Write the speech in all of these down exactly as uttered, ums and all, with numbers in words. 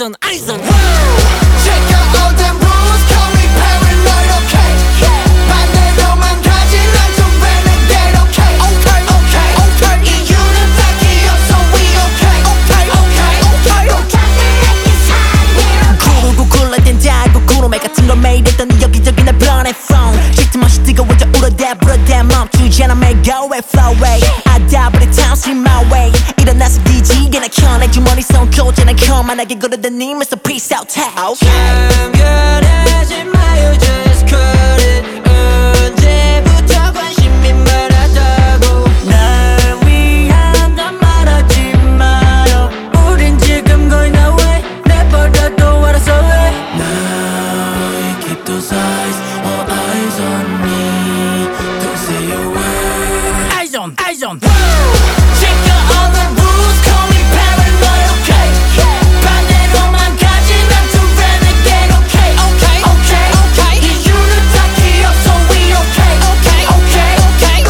eyes on, eyes on. Check out all them rules, call me paranoid, okay? 반대로만 가진 난 좀 renegade, okay? Okay, okay, okay. 이유는 딱히 없어, we okay? Okay, okay, okay. 구르고 굴러댄다고 구름에 같은 걸 매일 했더니 여기저기 날 변해 phone 시트 맛이 뜨거워져 울어대 불어대 멈추지 않아 make go away flow away I die but the time see my way 일어나서 뒤지게 나 켜내 주머니 손 꽂아내 거만하게 걸어다니면서 peace out tag 참견하지 마요 just cut it 언제부터 관심이 많았다고 날 위한 난 말하지 마요 우린 지금 going away 내버려둬 알아서 해 Now keep those eyes all eyes on me Don't say a word Eyes on, eyes on Check out all the rules, call me paranoid, okay? 반대로만 가진 난 좀 renegade, okay? Okay, okay, okay. 이유는 딱히 없어, we okay? Okay, okay, okay.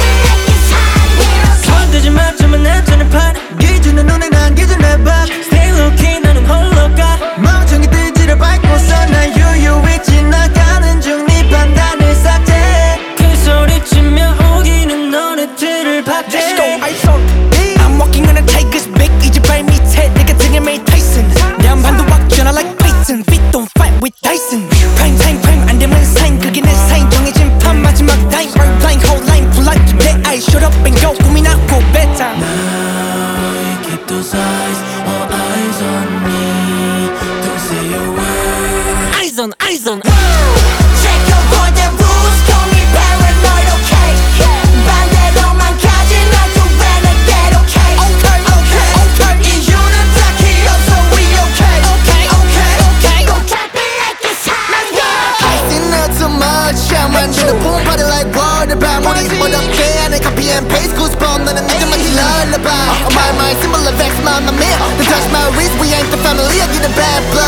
손대지 마지만 나타낸 판 기준은 눈에 남기준 내 밥 Stay low key 나는 홀로 가 멍청이 뜨지를 밟고서 난 유유히 지나가는 중 네 판단을 삭제해 그 소리치며 우기는 너네 뒤를 박제 Let's go eyes on me I'm walking on a tiger's back 이제 발 밑에 내가 등에 매일 Tyson 내 한반도 확전하 like Python Feet don't fight with Dyson Prime time prime 안 되면 사인 그게 내 사인 정해진 판 마지막 time Right blind whole line full life 내 eyes shut up and go 꿈이 나고 bedtime Now keep those eyes all eyes on me Don't say a word Eyes on, eyes on Check out all the rules, call me paranoid, okay? 반대로만 가진 난 좀 renegade, okay? Okay, okay, okay. 이유는 딱히 없어, we okay? Okay, okay, okay. Let's go. I see not too much. I'm under the boom party like water. 밤우리 어렵게 안에 copy and paste goosebump. 너는 늦지만 lullaby. On my mind, similar vex, mamma mia. Don't touch my wrist, we ain't the family. I get a bad blood.